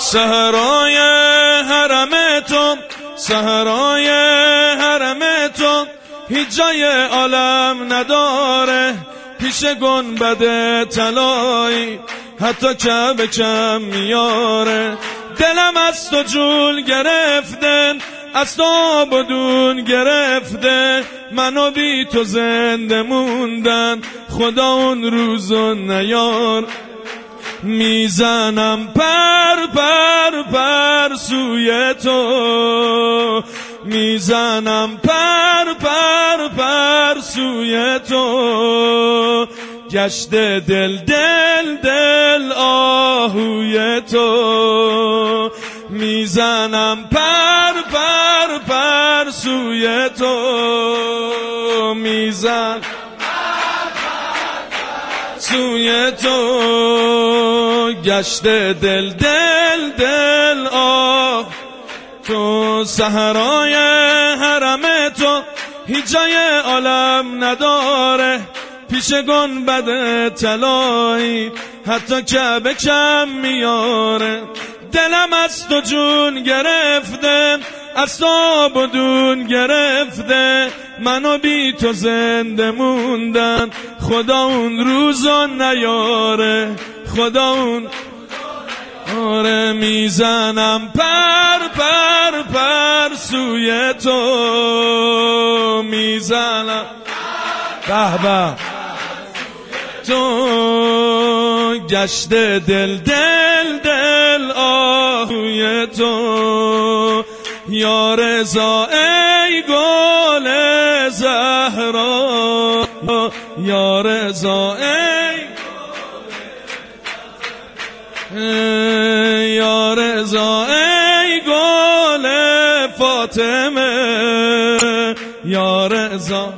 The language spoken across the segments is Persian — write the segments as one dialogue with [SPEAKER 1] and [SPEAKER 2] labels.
[SPEAKER 1] صحرای حرم تو، صحرای حرم تو هیچ جای عالم نداره، پیش گنبد طلایی حتی کعبه کم میاره. دلم از تو جول گرفته، از تو آب و دون گرفته، منو بی تو زنده موندن، خدا اون روزو نیار. میزنم پر پر پر سوی تو، میزنم پر پر پر سوی تو، گشت دل دل دل آهوی تو، میزنم پر پر پر سوی تو، میزن سوی تو، گشت دل دل دل آه تو. صحرای حرم تو هیچ جای عالم نداره، پیش گنبد طلایی حتی کعبه کم میاره. دلم از تو جون گرفته، از تو آب و دون گرفته، منو بی تو زنده موندن، خدا اون روزو نیاره، خدا اون آره. میزنم پر پر پر سوی تو، میزنم به به تو، گشت دل دل دل آهوی تو. یا رضا ای گل زهرا، یا رضا ای یا رضا ای گل فاطمه، یا رضا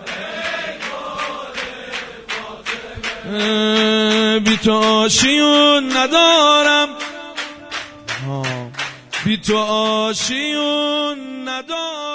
[SPEAKER 1] بی تو آشیون ندارم، بی تو آشیون ندارم.